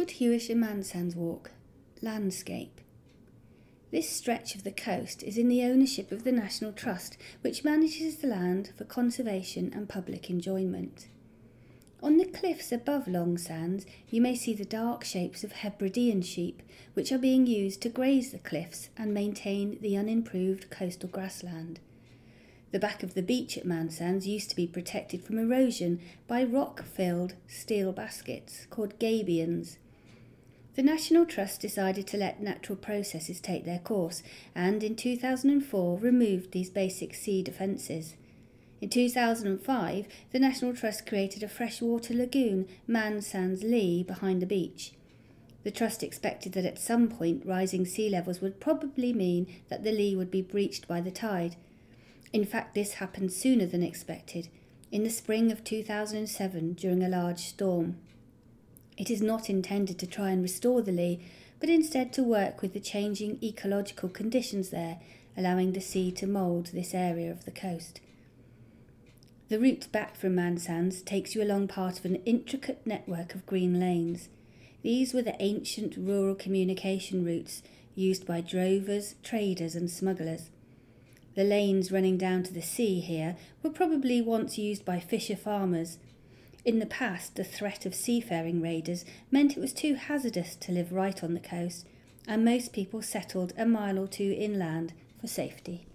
Woodhewish and Mansands Walk, landscape. This stretch of the coast is in the ownership of the National Trust, which manages the land for conservation and public enjoyment. On the cliffs above Long Sands, you may see the dark shapes of Hebridean sheep, which are being used to graze the cliffs and maintain the unimproved coastal grassland. The back of the beach at Mansands used to be protected from erosion by rock-filled steel baskets called gabions. The National Trust decided to let natural processes take their course and in 2004 removed these basic sea defences. In 2005, the National Trust created a freshwater lagoon, Mansands Lee, behind the beach. The Trust expected that at some point rising sea levels would probably mean that the Lee would be breached by the tide. In fact, this happened sooner than expected, in the spring of 2007 during a large storm. It is not intended to try and restore the Lee, but instead to work with the changing ecological conditions there, allowing the sea to mould this area of the coast. The route back from Mansands takes you along part of an intricate network of green lanes. These were the ancient rural communication routes used by drovers, traders and smugglers. The lanes running down to the sea here were probably once used by fisher farmers. In the past, the threat of seafaring raiders meant it was too hazardous to live right on the coast, and most people settled a mile or two inland for safety.